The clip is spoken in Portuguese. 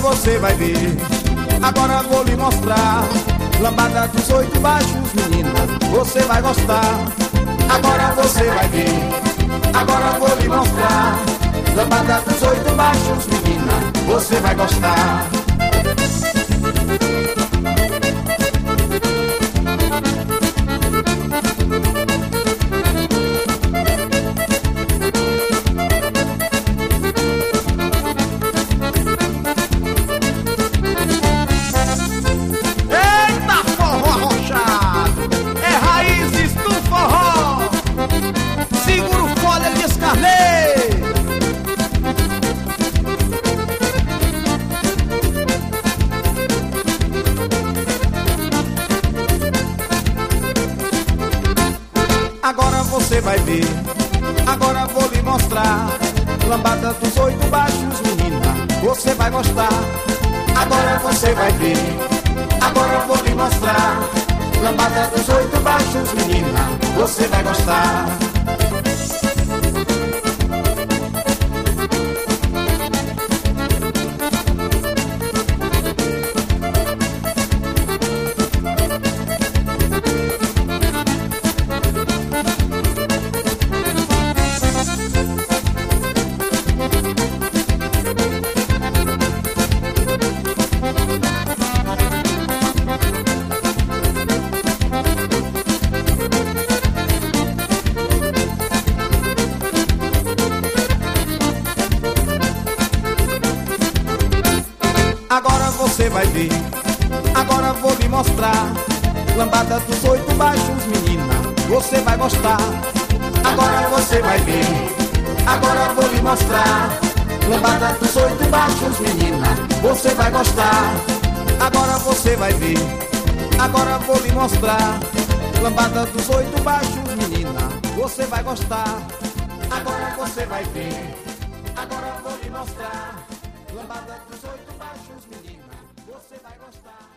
você vai ver. Agora vou lhe mostrar. Lambada dos 8 baixos, menina, você vai gostar. Agora você vai ver. Agora vou lhe mostrar. Lambada dos 8 baixos, menina, você vai gostar. Agora você vai ver, agora vou lhe mostrar. Lambada dos 8 baixos, menina, você vai gostar. Agora você vai ver, agora vou lhe mostrar. Lambada dos 8 baixos, menina, você vai gostar. Agora você vai ver, agora vou lhe mostrar. Lambada dos 8 baixos, menina, você vai gostar. Agora você vai ver, agora vou lhe mostrar. Lambada dos 8 baixos, menina, você vai gostar. Agora você vai ver, agora vou lhe mostrar. Lambada dos 8 baixos, menina, você vai gostar. Agora você vai ver, agora vou lhe mostrar. Lambada dos 8 baixos, menina, você vai gostar.